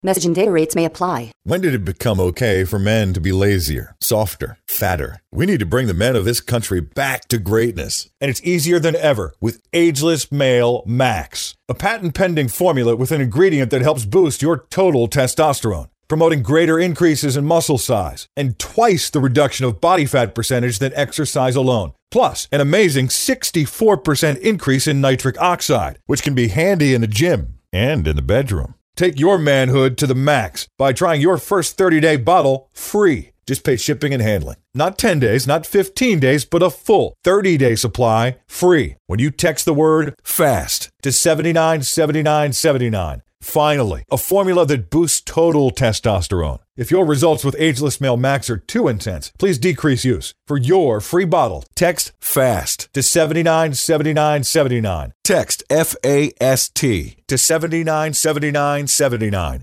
Message and data rates may apply. When did it become okay for men to be lazier, softer, fatter? We need to bring the men of this country back to greatness. And it's easier than ever with Ageless Male Max, a patent-pending formula with an ingredient that helps boost your total testosterone, promoting greater increases in muscle size and twice the reduction of body fat percentage than exercise alone. Plus, an amazing 64% increase in nitric oxide, which can be handy in the gym and in the bedroom. Take your manhood to the max by trying your first 30-day bottle free. Just pay shipping and handling. Not 10 days, not 15 days, but a full 30-day supply free when you text the word FAST to 797979. Finally, a formula that boosts total testosterone. If your results with Ageless Male Max are too intense, please decrease use. For your free bottle, text FAST to 797979. Text FAST to 797979.